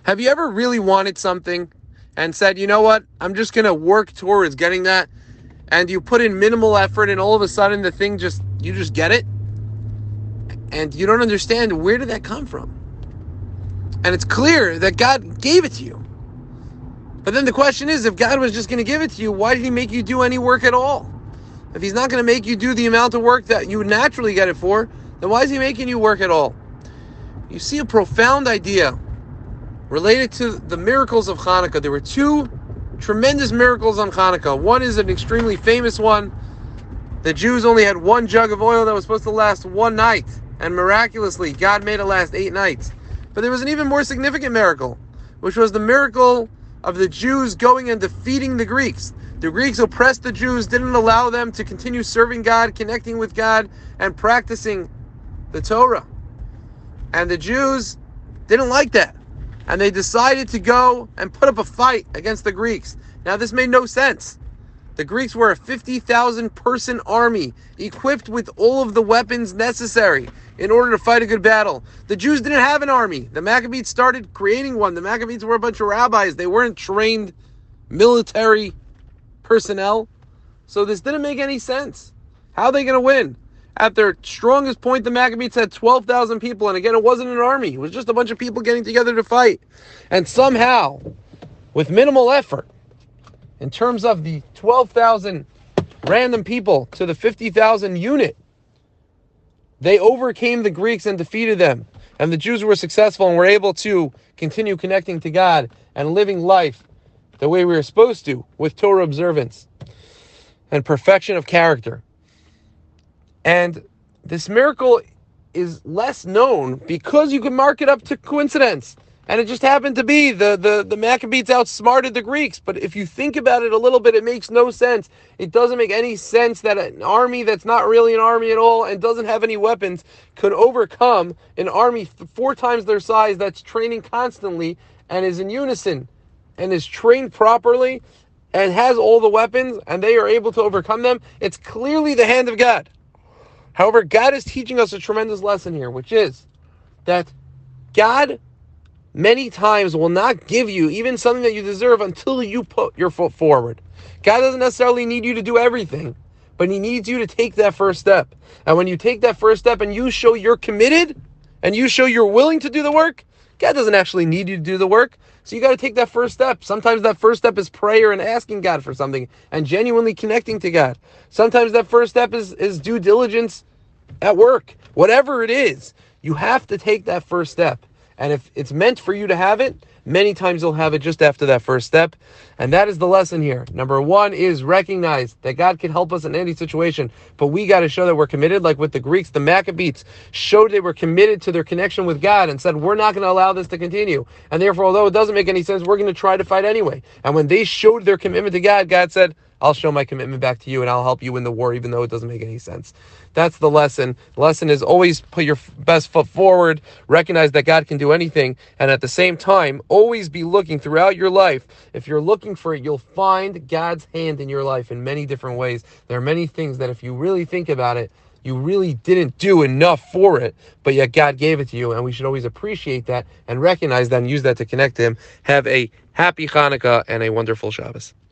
Have you ever really wanted something and said, you know what, I'm just going to work towards getting that, and you put in minimal effort and all of a sudden the thing you just get it, and you don't understand where did that come from? And it's clear that God gave it to you. But then the question is, if God was just going to give it to you, why did he make you do any work at all? If he's not going to make you do the amount of work that you would naturally get it for, then why is he making you work at all? You see a profound idea related to the miracles of Hanukkah. There were two tremendous miracles on Hanukkah. One is an extremely famous one. The Jews only had one jug of oil that was supposed to last one night, and miraculously, God made it last 8 nights. But there was an even more significant miracle, which was the miracle of the Jews going and defeating the Greeks. The Greeks oppressed the Jews, didn't allow them to continue serving God, connecting with God, and practicing the Torah. And the Jews didn't like that. And they decided to go and put up a fight against the Greeks. Now, this made no sense. The Greeks were a 50,000 person army, equipped with all of the weapons necessary in order to fight a good battle. The Jews didn't have an army. The Maccabees started creating one. The Maccabees were a bunch of rabbis. They weren't trained military personnel. So this didn't make any sense. How are they going to win? At their strongest point, the Maccabees had 12,000 people. And again, it wasn't an army. It was just a bunch of people getting together to fight. And somehow, with minimal effort, in terms of the 12,000 random people to the 50,000 unit, they overcame the Greeks and defeated them. And the Jews were successful and were able to continue connecting to God and living life the way we were supposed to, with Torah observance and perfection of character. And this miracle is less known because you can mark it up to coincidence. And it just happened to be the Maccabees outsmarted the Greeks. But if you think about it a little bit, it makes no sense. It doesn't make any sense that an army that's not really an army at all and doesn't have any weapons could overcome an army 4 times their size that's training constantly and is in unison and is trained properly and has all the weapons, and they are able to overcome them. It's clearly the hand of God. However, God is teaching us a tremendous lesson here, which is that God many times will not give you even something that you deserve until you put your foot forward. God doesn't necessarily need you to do everything, but he needs you to take that first step. And when you take that first step and you show you're committed and you show you're willing to do the work, God doesn't actually need you to do the work. So you got to take that first step. Sometimes that first step is prayer and asking God for something and genuinely connecting to God. Sometimes that first step is due diligence at work. Whatever it is, you have to take that first step. And if it's meant for you to have it, many times you'll have it just after that first step. And that is the lesson here. Number 1 is recognize that God can help us in any situation, but we got to show that we're committed. Like with the Greeks, the Maccabees showed they were committed to their connection with God and said, we're not going to allow this to continue. And therefore, although it doesn't make any sense, we're going to try to fight anyway. And when they showed their commitment to God, God said, I'll show my commitment back to you and I'll help you win the war, even though it doesn't make any sense. That's the lesson. The lesson is always put your best foot forward, recognize that God can do anything, and at the same time, always be looking throughout your life. If you're looking for it, you'll find God's hand in your life in many different ways. There are many things that if you really think about it, you really didn't do enough for it, but yet God gave it to you, and we should always appreciate that and recognize that and use that to connect to Him. Have a happy Hanukkah and a wonderful Shabbos.